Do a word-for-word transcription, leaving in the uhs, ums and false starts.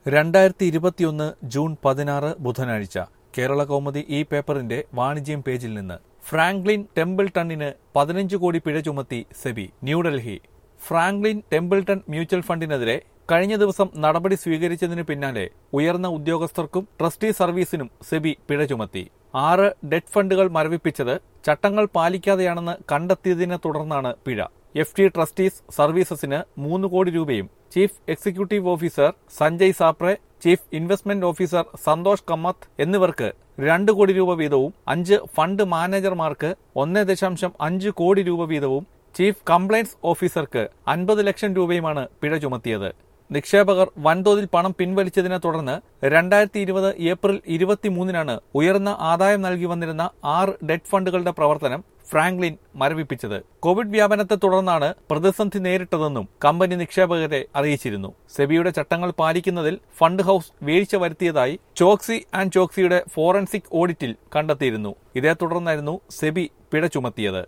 രണ്ടായിരത്തി ഇരുപത്തിയൊന്ന് ജൂൺ പതിനാറ് ബുധനാഴ്ച കേരള കൗമുദി ഈ പേപ്പറിന്റെ വാണിജ്യം പേജിൽ നിന്ന് ഫ്രാങ്ക്ലിൻ ടെമ്പിൾട്ടണിന് പതിനഞ്ച് കോടി പിഴ ചുമത്തി SEBI. New Delhi. Franklin Templeton mutual ഫണ്ടിനെതിരെ കഴിഞ്ഞ ദിവസം നടപടി സ്വീകരിച്ചതിനു പിന്നാലെ ഉയർന്ന ഉദ്യോഗസ്ഥർക്കും ട്രസ്റ്റി സർവീസിനും സെബി പിഴ ചുമത്തി. ആറ് ഡെറ്റ് ഫണ്ടുകൾ മരവിപ്പിച്ചത് ചട്ടങ്ങൾ പാലിക്കാതെയാണെന്ന് കണ്ടെത്തിയതിനെ തുടർന്നാണ് പിഴ. എഫ് ടി ട്രസ്റ്റീസ് സർവീസസിന് മൂന്ന് കോടി രൂപയും chief executive officer Sanjay Sapre, chief investment officer Santosh Kammath എന്നിവർക്ക് രണ്ട് കോടി രൂപ വീതവും അഞ്ച് ഫണ്ട് മാനേജർമാർക്ക് ഒന്ന് ദശാംശം അഞ്ച് കോടി രൂപ വീതവും ചീഫ് കംപ്ലയൻസ് ഓഫീസർക്ക് അൻപത് ലക്ഷം രൂപയുമാണ് പിഴ ചുമത്തിയത്. നിക്ഷേപകർ വൻതോതിൽ പണം പിൻവലിച്ചതിനെ തുടർന്ന് രണ്ടായിരത്തി ഇരുപത് ഏപ്രിൽ ഇരുപത്തിമൂന്നിനാണ് ഉയർന്ന ആദായം നൽകി വന്നിരുന്ന ആറ് ഡെറ്റ് ഫണ്ടുകളുടെ പ്രവർത്തനം ഫ്രാങ്ക്ലിൻ മരവിപ്പിച്ചത്. കോവിഡ് വ്യാപനത്തെ തുടർന്നാണ് പ്രതിസന്ധി നേരിട്ടതെന്നും കമ്പനി നിക്ഷേപകരെ അറിയിച്ചിരുന്നു. സെബിയുടെ ചട്ടങ്ങൾ പാലിക്കുന്നതിൽ ഫണ്ട് ഹൌസ് വീഴ്ച വരുത്തിയതായി ചോക്സി ആൻഡ് ചോക്സിയുടെ ഫോറൻസിക് ഓഡിറ്റിൽ കണ്ടെത്തിയിരുന്നു. ഇതേ തുടർന്നായിരുന്നു സെബി പിഴ ചുമത്തിയത്.